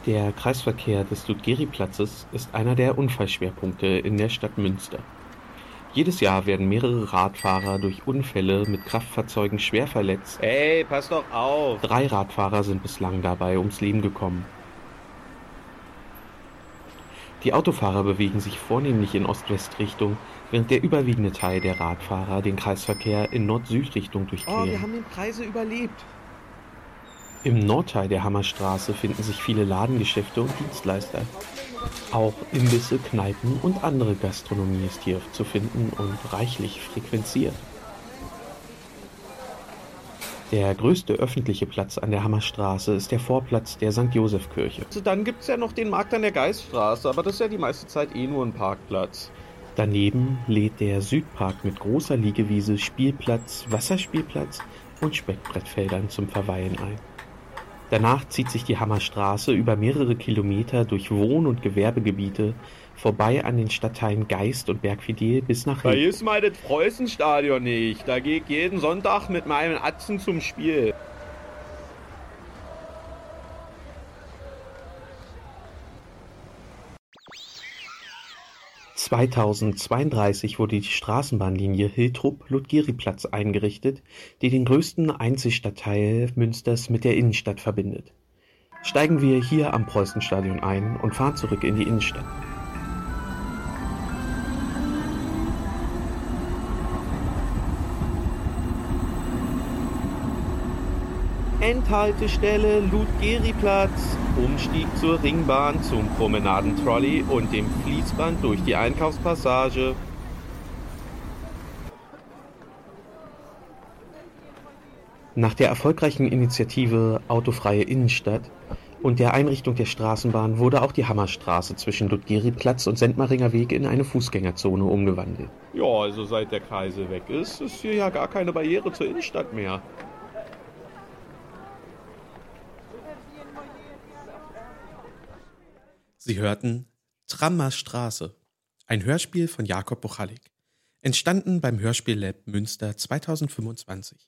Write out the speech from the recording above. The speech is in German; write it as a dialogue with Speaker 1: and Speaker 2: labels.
Speaker 1: Der Kreisverkehr des Ludgeri-Platzes ist einer der Unfallschwerpunkte in der Stadt Münster. Jedes Jahr werden mehrere Radfahrer durch Unfälle mit Kraftfahrzeugen schwer verletzt.
Speaker 2: Hey, pass doch auf!
Speaker 1: 3 Radfahrer sind bislang dabei ums Leben gekommen. Die Autofahrer bewegen sich vornehmlich in Ost-West-Richtung, während der überwiegende Teil der Radfahrer den Kreisverkehr in Nord-Süd-Richtung
Speaker 2: Oh, wir
Speaker 1: durchqueren.
Speaker 2: haben den Preise überlebt.
Speaker 1: Im Nordteil der Hammerstraße finden sich viele Ladengeschäfte und Dienstleister. Auch Imbisse, Kneipen und andere Gastronomie ist hier zu finden und reichlich frequentiert. Der größte öffentliche Platz an der Hammerstraße ist der Vorplatz der St. Joseph-Kirche.
Speaker 2: Also dann gibt's ja noch den Markt an der Geiststraße, aber das ist ja die meiste Zeit nur ein Parkplatz.
Speaker 1: Daneben lädt der Südpark mit großer Liegewiese, Spielplatz, Wasserspielplatz und Speckbrettfeldern zum Verweilen ein. Danach zieht sich die Hammerstraße über mehrere Kilometer durch Wohn- und Gewerbegebiete vorbei an den Stadtteilen Geist und Bergfidel bis nach
Speaker 2: Da
Speaker 1: Hilden.
Speaker 2: ist mal das Preußenstadion nicht. Da gehe ich jeden Sonntag mit meinem Atzen zum Spiel.
Speaker 1: (2032) wurde die Straßenbahnlinie Hiltrup-Ludgeriplatz eingerichtet, die den größten Einzelstadtteil Münsters mit der Innenstadt verbindet. Steigen wir hier am Preußenstadion ein und fahren zurück in die Innenstadt.
Speaker 2: Endhaltestelle Ludgeriplatz, Umstieg zur Ringbahn zum Promenadentrolley und dem Fließband durch die Einkaufspassage.
Speaker 1: Nach der erfolgreichen Initiative Autofreie Innenstadt und der Einrichtung der Straßenbahn wurde auch die Hammerstraße zwischen Ludgeriplatz und Sendmaringer Weg in eine Fußgängerzone umgewandelt.
Speaker 2: Ja, also seit der Kreisel weg ist hier ja gar keine Barriere zur Innenstadt mehr.
Speaker 3: Sie hörten Trammer Straße, ein Hörspiel von Jakob Buchalik, entstanden beim Hörspiel Lab Münster 2025.